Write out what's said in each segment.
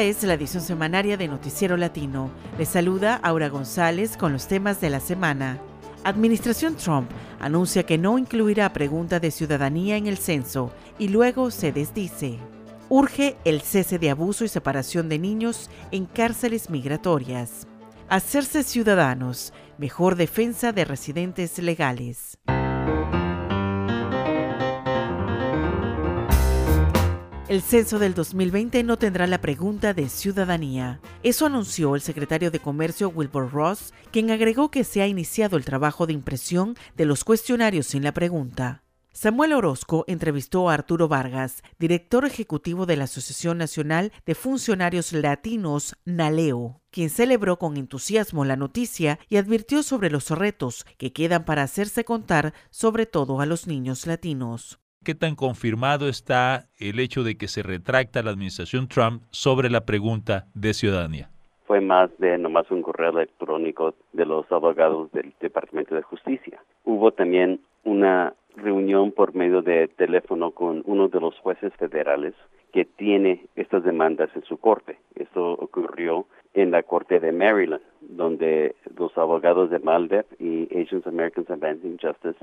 es la edición semanaria de Noticiero Latino. Les saluda Aura González con los temas de la semana. Administración Trump anuncia que no incluirá pregunta de ciudadanía en el censo y luego se desdice. Urge el cese de abuso y separación de niños en cárceles migratorias. Hacerse ciudadanos, mejor defensa de residentes legales. El censo del 2020 no tendrá la pregunta de ciudadanía. Eso anunció el secretario de Comercio Wilbur Ross, quien agregó que se ha iniciado el trabajo de impresión de los cuestionarios sin la pregunta. Samuel Orozco entrevistó a Arturo Vargas, director ejecutivo de la Asociación Nacional de Funcionarios Latinos, NALEO, quien celebró con entusiasmo la noticia y advirtió sobre los retos que quedan para hacerse contar, sobre todo a los niños latinos. ¿Qué tan confirmado está el hecho de que se retracta la administración Trump sobre la pregunta de ciudadanía? Fue más de nomás un correo electrónico de los abogados del Departamento de Justicia. Hubo también una reunión por medio de teléfono con uno de los jueces federales que tiene estas demandas en su corte. Esto ocurrió en la corte de Maryland, donde los abogados de MALDEF y Asian Americans Advancing Justice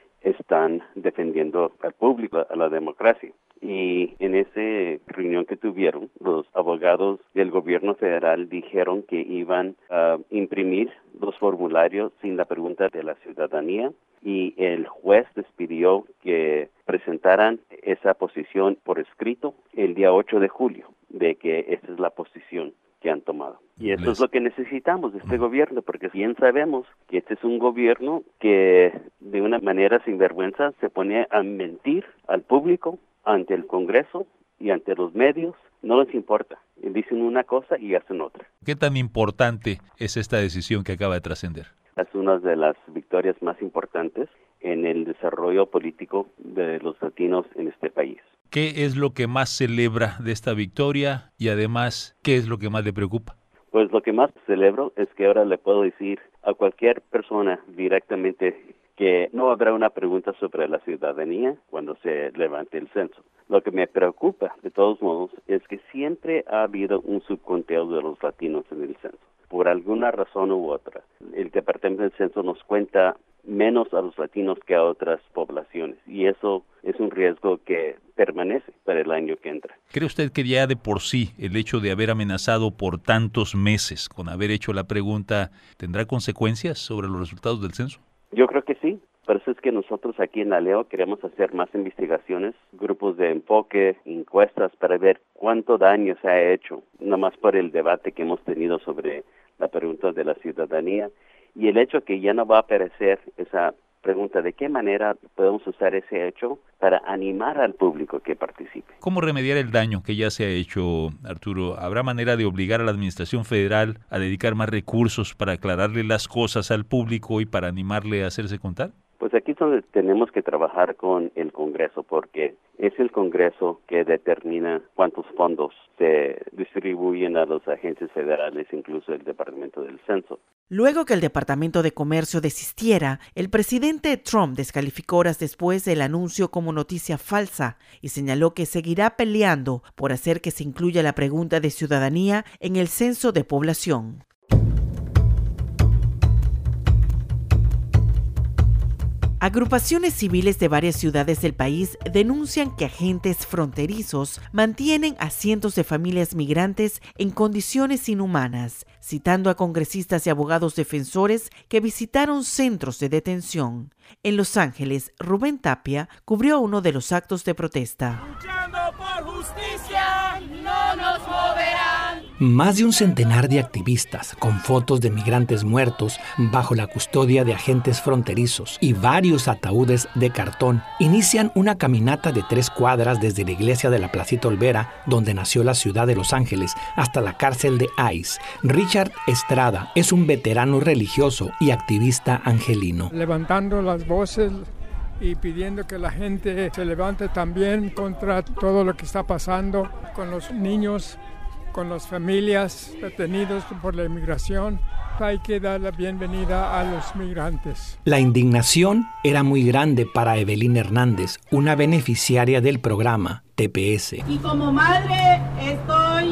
están defendiendo al público, a la democracia. Y en esa reunión que tuvieron, los abogados del gobierno federal dijeron que iban a imprimir los formularios sin la pregunta de la ciudadanía, y el juez les pidió que presentaran esa posición por escrito el día 8 de julio, de que esa es la posición que han tomado. Y eso es lo que necesitamos de este gobierno, porque bien sabemos que este es un gobierno que de una manera sinvergüenza se pone a mentir al público, ante el Congreso y ante los medios. No les importa. Dicen una cosa y hacen otra. ¿Qué tan importante es esta decisión que acaba de trascender? Es una de las victorias más importantes en el desarrollo político de los latinos en este país. ¿Qué es lo que más celebra de esta victoria y además, qué es lo que más le preocupa? Pues lo que más celebro es que ahora le puedo decir a cualquier persona directamente que no habrá una pregunta sobre la ciudadanía cuando se levante el censo. Lo que me preocupa, de todos modos, es que siempre ha habido un subconteo de los latinos en el censo. Por alguna razón u otra, el Departamento del Censo nos cuenta menos a los latinos que a otras poblaciones, y eso es un riesgo que permanece para el año que entra. ¿Cree usted que ya de por sí el hecho de haber amenazado por tantos meses con haber hecho la pregunta tendrá consecuencias sobre los resultados del censo? Yo creo que sí. Por eso es que nosotros aquí en NALEO queremos hacer más investigaciones, grupos de enfoque, encuestas para ver cuánto daño se ha hecho, nomás por el debate que hemos tenido sobre la pregunta de la ciudadanía y el hecho que ya no va a aparecer esa pregunta, ¿de qué manera podemos usar ese hecho para animar al público que participe? ¿Cómo remediar el daño que ya se ha hecho, Arturo? ¿Habrá manera de obligar a la administración federal a dedicar más recursos para aclararle las cosas al público y para animarle a hacerse contar? Pues aquí es donde tenemos que trabajar con el Congreso, porque es el Congreso que determina cuántos fondos se distribuyen a los agentes federales, incluso el Departamento del Censo. Luego que el Departamento de Comercio desistiera, el presidente Trump descalificó horas después el anuncio como noticia falsa y señaló que seguirá peleando por hacer que se incluya la pregunta de ciudadanía en el censo de población. Agrupaciones civiles de varias ciudades del país denuncian que agentes fronterizos mantienen a cientos de familias migrantes en condiciones inhumanas, citando a congresistas y abogados defensores que visitaron centros de detención. En Los Ángeles, Rubén Tapia cubrió uno de los actos de protesta. ¡Luchando por justicia, no nos moverán! Más de un centenar de activistas con fotos de migrantes muertos bajo la custodia de agentes fronterizos y varios ataúdes de cartón inician una caminata de 3 cuadras desde la iglesia de la Placita Olvera, donde nació la ciudad de Los Ángeles, hasta la cárcel de ICE. Richard Estrada es un veterano religioso y activista angelino. Levantando las voces y pidiendo que la gente se levante también contra todo lo que está pasando con los niños, con las familias detenidos por la inmigración. Hay que dar la bienvenida a los migrantes. La indignación era muy grande para Evelyn Hernández, una beneficiaria del programa TPS. Y como madre estoy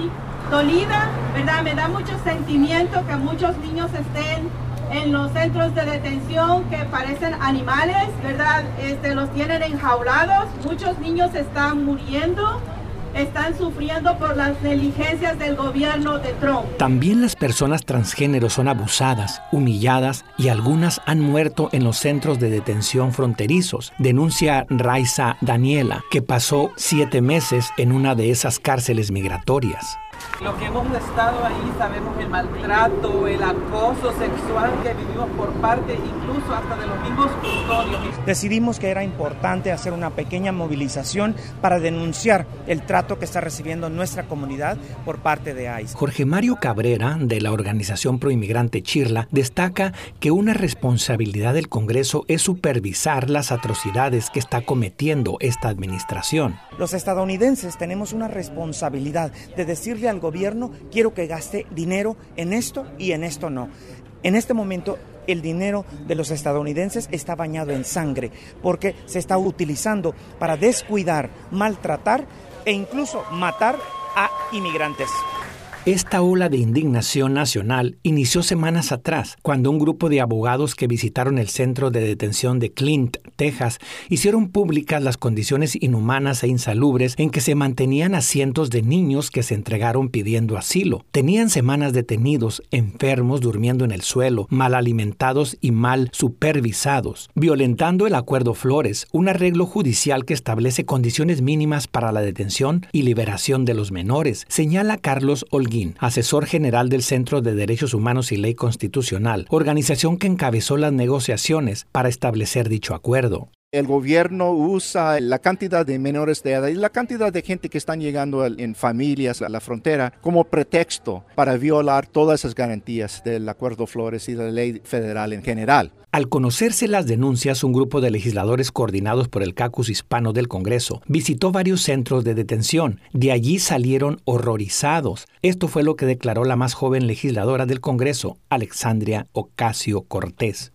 dolida, ¿verdad? Me da mucho sentimiento que muchos niños estén en los centros de detención que parecen animales, ¿verdad? Los tienen enjaulados, muchos niños están muriendo, están sufriendo por las negligencias del gobierno de Trump. También las personas transgénero son abusadas, humilladas y algunas han muerto en los centros de detención fronterizos, denuncia Raiza Daniela, que pasó 7 meses en una de esas cárceles migratorias. Lo que hemos estado ahí, sabemos el maltrato, el acoso sexual que vivimos por parte incluso hasta de los mismos custodios. Decidimos que era importante hacer una pequeña movilización para denunciar el trato que está recibiendo nuestra comunidad por parte de ICE. Jorge Mario Cabrera, de la organización proinmigrante Chirla, destaca que una responsabilidad del Congreso es supervisar las atrocidades que está cometiendo esta administración. Los estadounidenses tenemos una responsabilidad de decirle al gobierno, quiero que gaste dinero en esto y en esto no. En este momento, el dinero de los estadounidenses está bañado en sangre porque se está utilizando para descuidar, maltratar e incluso matar a inmigrantes. Esta ola de indignación nacional inició semanas atrás, cuando un grupo de abogados que visitaron el centro de detención de Clint, Texas, hicieron públicas las condiciones inhumanas e insalubres en que se mantenían a cientos de niños que se entregaron pidiendo asilo. Tenían semanas detenidos, enfermos, durmiendo en el suelo, mal alimentados y mal supervisados, violentando el Acuerdo Flores, un arreglo judicial que establece condiciones mínimas para la detención y liberación de los menores, señala Carlos Holguín, asesor general del Centro de Derechos Humanos y Ley Constitucional, organización que encabezó las negociaciones para establecer dicho acuerdo. El gobierno usa la cantidad de menores de edad y la cantidad de gente que están llegando en familias a la frontera como pretexto para violar todas esas garantías del Acuerdo Flores y de la ley federal en general. Al conocerse las denuncias, un grupo de legisladores coordinados por el caucus hispano del Congreso visitó varios centros de detención. De allí salieron horrorizados. Esto fue lo que declaró la más joven legisladora del Congreso, Alexandria Ocasio-Cortez.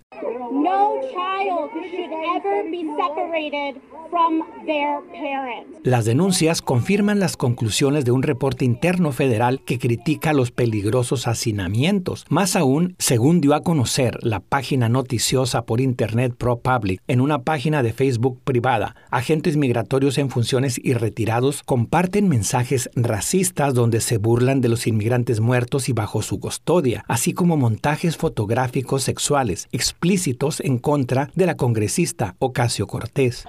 No child should ever be separated from their parents. Las denuncias confirman las conclusiones de un reporte interno federal que critica los peligrosos hacinamientos. Más aún, según dio a conocer la página noticiosa por internet ProPublic, en una página de Facebook privada, agentes migratorios en funciones y retirados comparten mensajes racistas donde se burlan de los inmigrantes muertos y bajo su custodia, así como montajes fotográficos sexuales explícitos en contra de la congresista Ocasio-Cortez.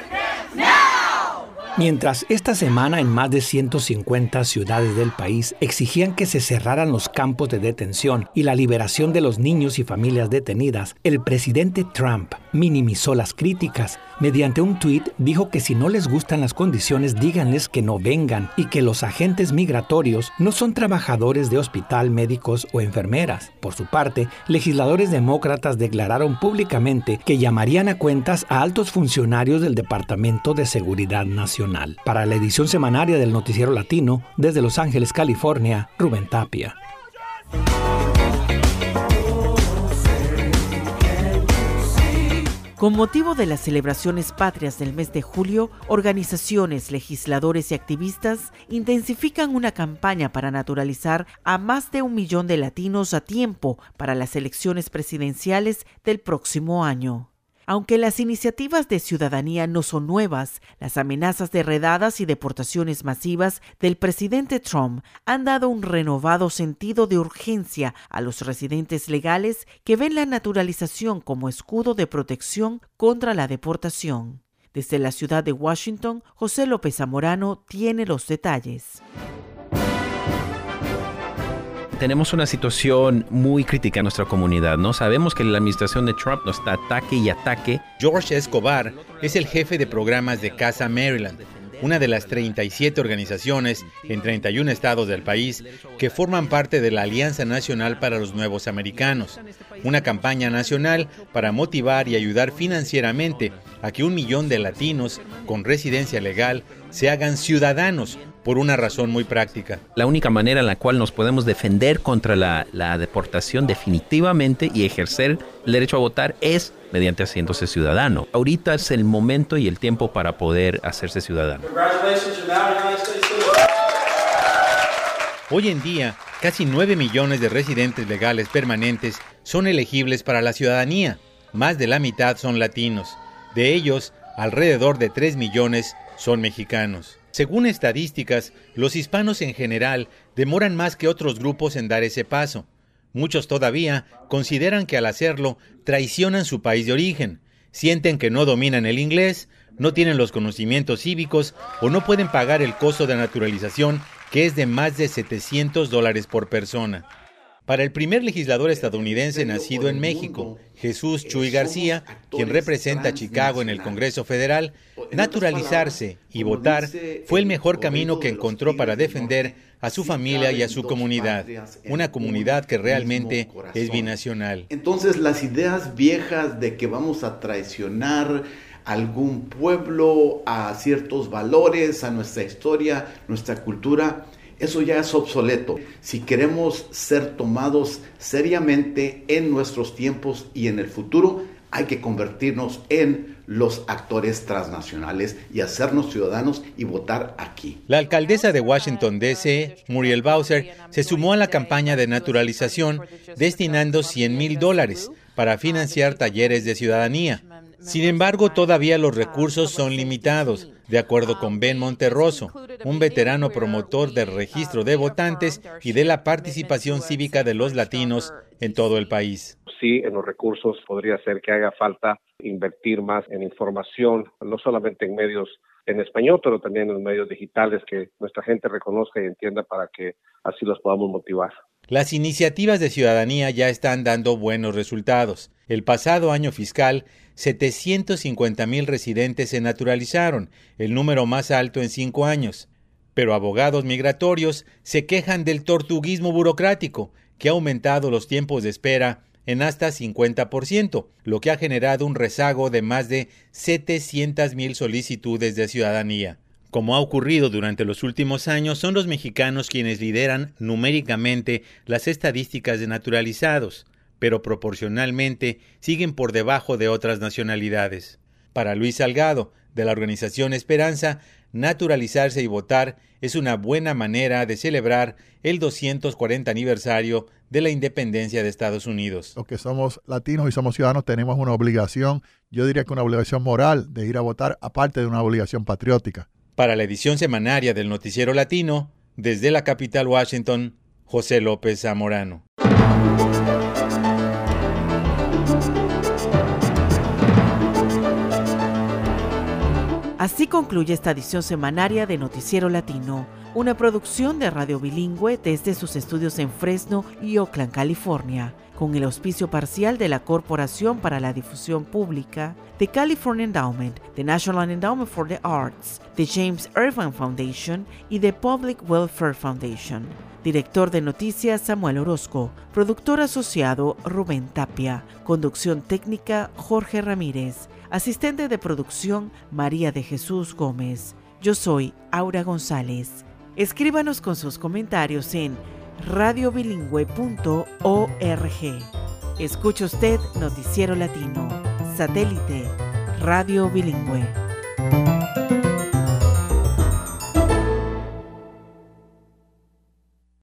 Mientras esta semana en más de 150 ciudades del país exigían que se cerraran los campos de detención y la liberación de los niños y familias detenidas, el presidente Trump minimizó las críticas. Mediante un tuit dijo que si no les gustan las condiciones, díganles que no vengan y que los agentes migratorios no son trabajadores de hospital, médicos o enfermeras. Por su parte, legisladores demócratas declararon públicamente que llamarían a cuentas a altos funcionarios del Departamento de Seguridad Nacional. Para la edición semanaria del Noticiero Latino, desde Los Ángeles, California, Rubén Tapia. Con motivo de las celebraciones patrias del mes de julio, organizaciones, legisladores y activistas intensifican una campaña para naturalizar a más de 1 millón de latinos a tiempo para las elecciones presidenciales del próximo año. Aunque las iniciativas de ciudadanía no son nuevas, las amenazas de redadas y deportaciones masivas del presidente Trump han dado un renovado sentido de urgencia a los residentes legales que ven la naturalización como escudo de protección contra la deportación. Desde la ciudad de Washington, José López Zamorano tiene los detalles. Tenemos una situación muy crítica en nuestra comunidad, ¿no? Sabemos que la administración de Trump nos está ataque y ataque. George Escobar es el jefe de programas de Casa Maryland, una de las 37 organizaciones en 31 estados del país que forman parte de la Alianza Nacional para los Nuevos Americanos, una campaña nacional para motivar y ayudar financieramente a que 1 millón de latinos con residencia legal se hagan ciudadanos por una razón muy práctica. La única manera en la cual nos podemos defender contra la deportación definitivamente y ejercer el derecho a votar es mediante haciéndose ciudadano. Ahorita es el momento y el tiempo para poder hacerse ciudadano. Hoy en día, casi 9 millones de residentes legales permanentes son elegibles para la ciudadanía. Más de la mitad son latinos. De ellos, alrededor de 3 millones son mexicanos. Según estadísticas, los hispanos en general demoran más que otros grupos en dar ese paso. Muchos todavía consideran que al hacerlo traicionan su país de origen, sienten que no dominan el inglés, no tienen los conocimientos cívicos o no pueden pagar el costo de naturalización, que es de más de $700 por persona. Para el primer legislador estadounidense nacido en México, Jesús Chuy García, quien representa a Chicago en el Congreso Federal, naturalizarse y votar fue el mejor camino que encontró para defender a su familia y a su comunidad, una comunidad que realmente es binacional. Entonces las ideas viejas de que vamos a traicionar algún pueblo, a ciertos valores, a nuestra historia, nuestra cultura, eso ya es obsoleto. Si queremos ser tomados seriamente en nuestros tiempos y en el futuro, hay que convertirnos en los actores transnacionales y hacernos ciudadanos y votar aquí. La alcaldesa de Washington, D.C., Muriel Bowser, se sumó a la campaña de naturalización destinando $100,000 para financiar talleres de ciudadanía. Sin embargo, todavía los recursos son limitados, de acuerdo con Ben Monterroso, un veterano promotor del registro de votantes y de la participación cívica de los latinos en todo el país. Sí, en los recursos podría ser que haga falta invertir más en información, no solamente en medios en español, pero también en los medios digitales, que nuestra gente reconozca y entienda para que así los podamos motivar. Las iniciativas de ciudadanía ya están dando buenos resultados. El pasado año fiscal, 750,000 residentes se naturalizaron, el número más alto en 5 años. Pero abogados migratorios se quejan del tortuguismo burocrático, que ha aumentado los tiempos de espera en hasta 50%, lo que ha generado un rezago de más de 700,000 solicitudes de ciudadanía. Como ha ocurrido durante los últimos años, son los mexicanos quienes lideran numéricamente las estadísticas de naturalizados, pero proporcionalmente siguen por debajo de otras nacionalidades. Para Luis Salgado, de la organización Esperanza, naturalizarse y votar es una buena manera de celebrar el 240 aniversario de la independencia de Estados Unidos. Los que somos latinos y somos ciudadanos tenemos una obligación, yo diría que una obligación moral, de ir a votar, aparte de una obligación patriótica. Para la edición semanaria del Noticiero Latino, desde la capital Washington, José López Zamorano. Así concluye esta edición semanaria de Noticiero Latino, una producción de Radio Bilingüe desde sus estudios en Fresno y Oakland, California, con el auspicio parcial de la Corporación para la Difusión Pública, de California Endowment, de National Endowment for the Arts, de James Irvine Foundation y de Public Welfare Foundation. Director de Noticias Samuel Orozco, productor asociado Rubén Tapia, conducción técnica Jorge Ramírez, asistente de producción María de Jesús Gómez. Yo soy Aura González. Escríbanos con sus comentarios en radiobilingüe.org. Escucha usted Noticiero Latino, satélite, Radio Bilingüe.